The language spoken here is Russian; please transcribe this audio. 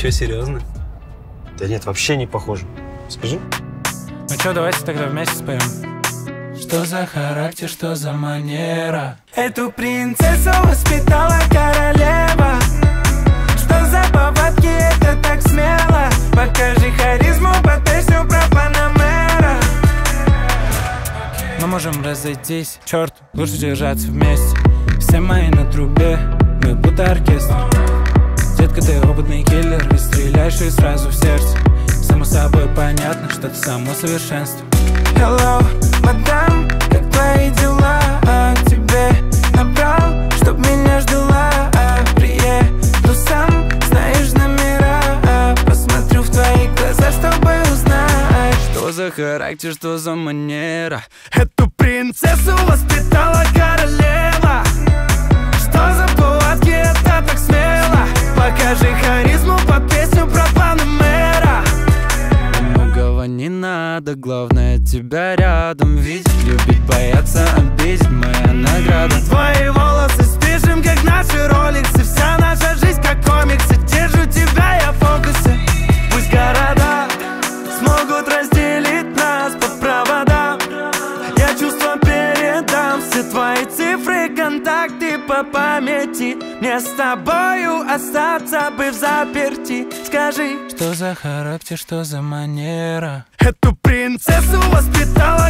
Че, серьезно? Да нет, вообще не похоже. Скажи. Ну что, давайте тогда вместе споем. Что за характер, что за манера? Эту принцессу воспитала королева. Что за повадки, это так смело. Покажи харизму под песню про Панамера. Мы можем разойтись, черт, лучше держаться вместе. Все мои на трубе, мы будто оркестр. Детка, ты опытный киллер, и стреляешь и сразу в сердце. Само собой понятно, что ты само совершенство. Hello, мадам, как твои дела? К тебе набрал, чтоб меня ждала. Приеду сам, знаешь номера. Посмотрю в твои глаза, чтобы узнать. Что за характер, что за манера? Эту принцессу воспитала королева. Что за повадки, это так смело. Покажи харизму под песню про Панамера. Многого не надо, главное тебя рядом видеть. Любить, бояться, обидеть, моя награда. Твои волосы спешим, как наши роликсы. Вся наша жизнь как комиксы. Держу тебя я в фокусе. Пусть города смогут разделить нас по проводам. Я чувства передам. Все твои цифры, контакты по памяти. Мне с тобою остаться бы в заперти. Скажи, что за характер, что за манера? эту принцессу воспитала